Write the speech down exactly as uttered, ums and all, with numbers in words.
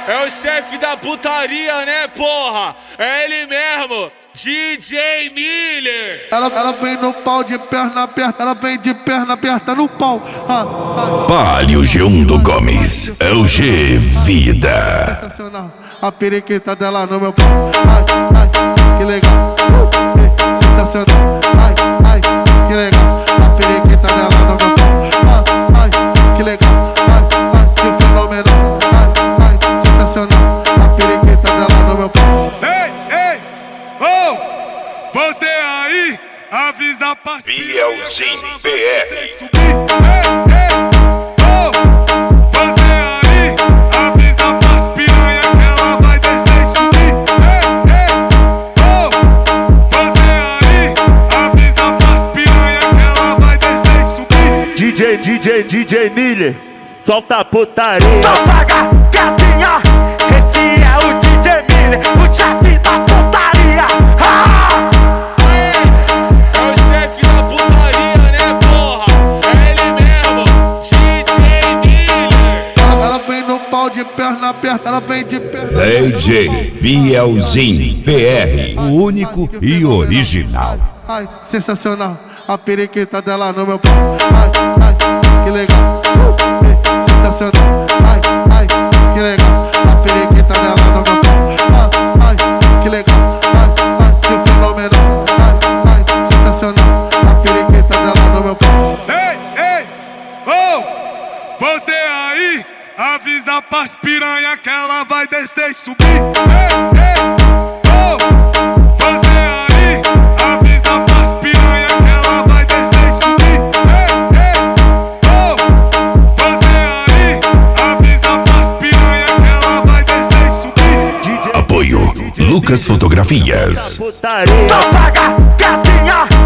É o chefe da putaria, né, porra? É ele mesmo, D J Miller. Ela, ela vem no pau de perna aberta, ela vem de perna aberta no pau. Ah, ah. Palio G um do Gomes, é o G Vida. Sensacional, a periquita dela no meu pau. Ai, ai, que legal. Uh, eh, sensacional. Ai, ai, que legal. A periquita dela no meu pau. Ai, ai, que legal. Ai, ai, que fenomenal. Ai, ai, sensacional. A periquita dela no meu pau. Ei, ei, oh, você aí, avisa pra Bielzinho B R. Ei, ei, oh, você aí, avisa pras piranha que ela vai descer e subir. Ei, ei, oh, você aí, avisa pras piranha que ela vai descer e subir. D J, D J, D J Miller, solta a putaria. Paga gatinha, esse é o D J Miller, o chefe da putaria. Ah! É o chefe da putaria, né, porra? É ele mesmo, D J Miller. Ela, ela vem no pau de perna aberta, ela vem de perna. D J Bielzinho B R, o único e original. Ai, sensacional. A periquita dela no meu pau. Ai, ai, que legal. Uh, eh, sensacional. Ai, ai, que legal. A periquita dela no meu pau. Ai, ai, que legal. Ai, ai, que fenomenal. Ai, ai, sensacional. A periquita dela no meu pau. Ei, ei, oh, você aí, avisa pras piranha que ela vai descer e subir. Ei, ei, oh, você aí, avisa pras piranha que ela vai descer e subir. Ei, ei, oh, você aí, avisa pras piranha que ela vai descer e subir. Apoio Lucas Fotografias. Putaria. Paga gatinha,